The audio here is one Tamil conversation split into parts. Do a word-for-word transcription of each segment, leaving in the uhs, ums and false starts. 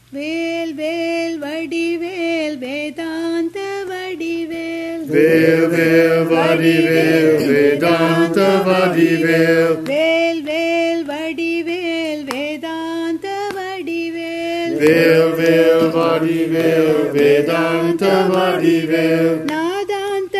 வேல் வேல் வடிவேல் வேதாந்த வடிவேல் வேல் வேல் வடிவேல் வேதாந்த வடிவேல் வேல் வேல் வடிவேல் வேதாந்த வடிவேல் வேல் வேல் வடிவேல் வேதாந்த வடிவேல் நாதாந்த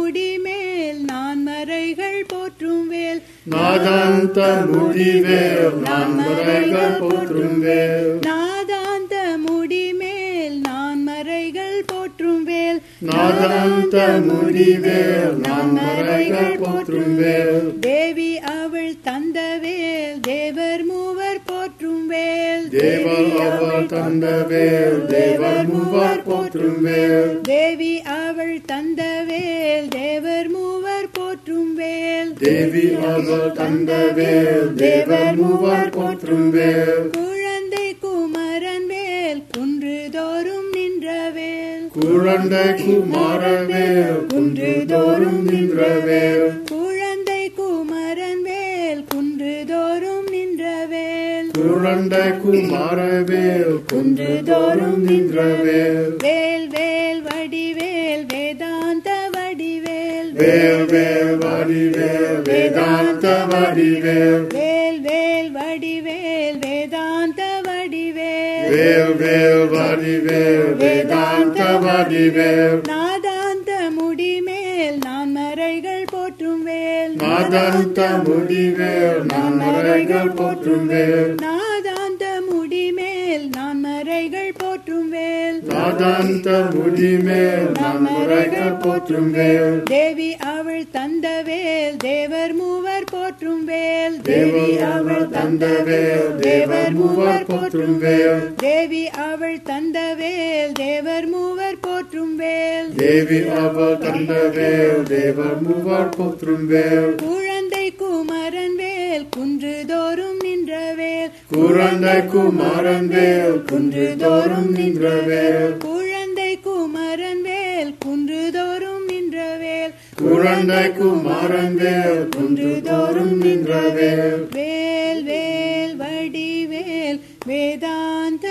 முடிமேல் நான்மறைகள் போற்றும் வேல் நாதாந்த முடிவேல் நான்மறைகள் போற்றும் வேல் நாதாந்த முடிமேல் நான்மறைகள் போற்றும் வேல் நாதாந்த முடிவேல் நான்மறைகள் போற்றும் வேல் தேவி அவள் தந்த வேல் தேவர் மூவர் போற்றும் வேல் தேவர் அவள் தந்த வேல் தேவர் மூவர் போற்றும் வேல் தேவி அவள் தந்த வேல் தேவர் மூவர் போற்றும் வேல் தேவி அவள் தந்த வேல் தேவர் மூவர் போற்றும் வேல் குழந்தை குமரன் வேல் குன்றுதோறும் நின்ற வேல் குழந்தை குமார வேல் குன்றுதோறும் நின்ற வேல் குழந்தை குமரன் வேல் குன்றுதோறும் நின்ற வேல் குழந்தை குமார வேல் குன்றுதோறும் நின்ற வேல் வேல் வேல் வடிவேல் வேதாந்த வடிவேல் வேல் வேல் வடிவேல் வேதாந்த வடிவேல் வேல் வேல் வடிவேல் வேதாந்த வடிவேல் வேல் வேல் வடிவேல் வேதாந்த வடிவேல் நாதாந்த முடிமேல் நான்மறைகள் போற்றும் வேல் நாதாந்த முடிவேல் நான்மறைகள் போற்றும் வேல் நாதாந்த முடிமேல் நான்மறைகள் போற்றும் வேல் நாதாந்த முடிமேல் நான்மறைகள் போற்றும் வேல் தேவி அவள் தந்த வேல் தேவர் மூவர் போற்றும் வேல் தேவி அவள் தந்த வேல் தேவர் மூவர் போற்றும் வேல் தேவி அவள் தந்த வேல் தேவர் மூவர் போற்றும் வேல் தேவி அவள் தந்த வேல் தேவர் மூவர் போற்றும் வேல் குழந்தை குமரன் வேல் குன்றுதோறும் நின்ற வேல் குழந்தை குமாரன் வேல் குன்றுதோறும் நின்ற வேல் குழந்தை குமரன் வேல் குன்றுதோறும் நின்ற வேல் குழந்தை குமாரன் வேல் குன்றுதோறும் நின்ற வேல் வேல் வேல் வடிவேல் வேதாந்த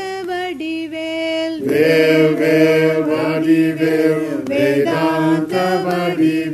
வடிவேல் வேல் வேல் வடிவேல் வேதாந்த வடிவேல்